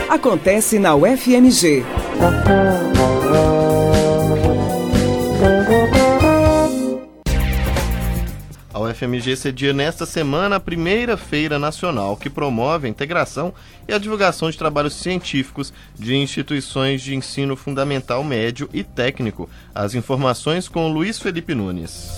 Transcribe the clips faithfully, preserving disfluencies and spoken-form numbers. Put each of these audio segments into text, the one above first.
acontece na U F M G. A U F M G cedia nesta semana a primeira feira nacional que promove a integração e a divulgação de trabalhos científicos de instituições de ensino fundamental, médio e técnico. As informações com Luiz Felipe Nunes.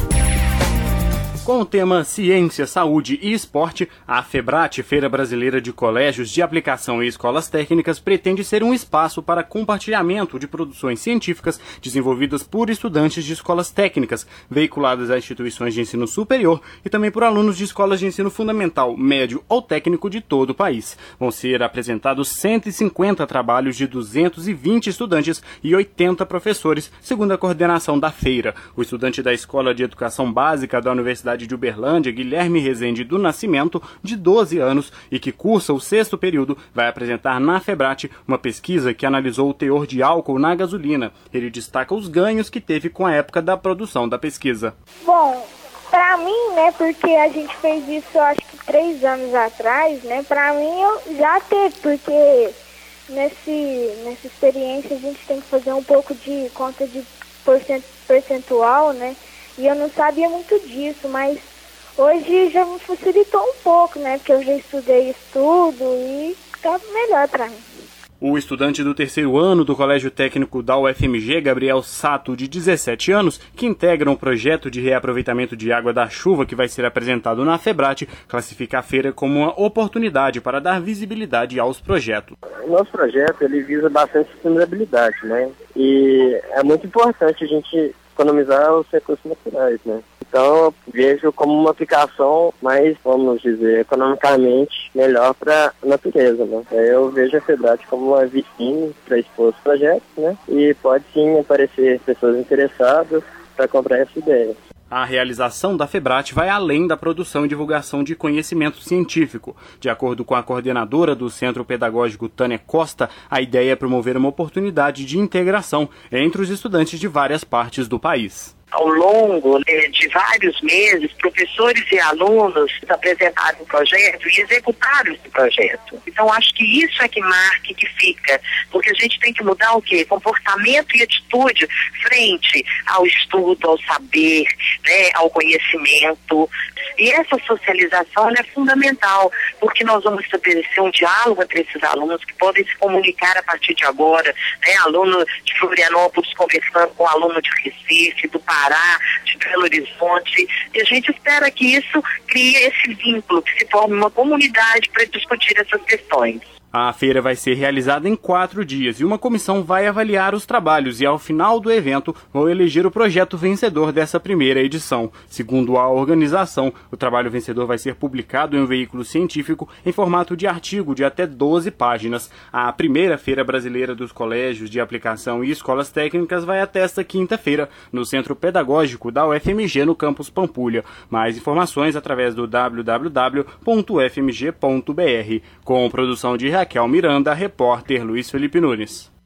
Com o tema Ciência, Saúde e Esporte, a FEBRAT, Feira Brasileira de Colégios de Aplicação e Escolas Técnicas, pretende ser um espaço para compartilhamento de produções científicas desenvolvidas por estudantes de escolas técnicas, veiculadas a instituições de ensino superior e também por alunos de escolas de ensino fundamental, médio ou técnico de todo o país. Vão ser apresentados cento e cinquenta trabalhos de duzentos e vinte estudantes e oitenta professores, segundo a coordenação da feira. O estudante da Escola de Educação Básica da Universidade de Uberlândia, Guilherme Rezende do Nascimento, de doze anos e que cursa o sexto período, vai apresentar na FEBRAT uma pesquisa que analisou o teor de álcool na gasolina. Ele destaca os ganhos que teve com a época da produção da pesquisa. Bom, pra mim, né, porque a gente fez isso, eu acho que três anos atrás, né, pra mim eu já teve, porque nesse, nessa experiência a gente tem que fazer um pouco de conta de percentual, né, e eu não sabia muito disso, mas hoje já me facilitou um pouco, né? Porque eu já estudei isso tudo e tá melhor para mim. O estudante do terceiro ano do Colégio Técnico da U F M G, Gabriel Sato, de dezessete anos, que integra um projeto de reaproveitamento de água da chuva que vai ser apresentado na FEBRAT, classifica a feira como uma oportunidade para dar visibilidade aos projetos. O nosso projeto ele visa bastante sustentabilidade, né? E é muito importante a gente economizar os recursos naturais, né? Então, eu vejo como uma aplicação mais, vamos dizer, economicamente melhor para a natureza, né? Eu vejo a FEBRAT como uma vitrine para expor os projetos, né? E pode sim aparecer pessoas interessadas para comprar essa ideia. A realização da FEBRAT vai além da produção e divulgação de conhecimento científico. De acordo com a coordenadora do Centro Pedagógico, Tânia Costa, a ideia é promover uma oportunidade de integração entre os estudantes de várias partes do país. Ao longo, né, de vários meses, professores e alunos apresentaram o projeto e executaram esse projeto. Então, acho que isso é que marca e que fica, porque a gente tem que mudar o quê? Comportamento e atitude frente ao estudo, ao saber, né, ao conhecimento. E essa socialização é fundamental, porque nós vamos estabelecer um diálogo entre esses alunos que podem se comunicar a partir de agora, né, aluno de Florianópolis conversando com aluno de Recife, do Pará, de Belo Horizonte, e a gente espera que isso crie esse vínculo, que se forme uma comunidade para discutir essas questões. A feira vai ser realizada em quatro dias e uma comissão vai avaliar os trabalhos e, ao final do evento, vão eleger o projeto vencedor dessa primeira edição. Segundo a organização, o trabalho vencedor vai ser publicado em um veículo científico em formato de artigo de até doze páginas. A primeira Feira Brasileira dos Colégios de Aplicação e Escolas Técnicas vai até esta quinta-feira, no Centro Pedagógico da U F M G, no campus Pampulha. Mais informações através do w w w ponto u f m g ponto b r. Com produção de Raquel Miranda, repórter Luiz Felipe Nunes.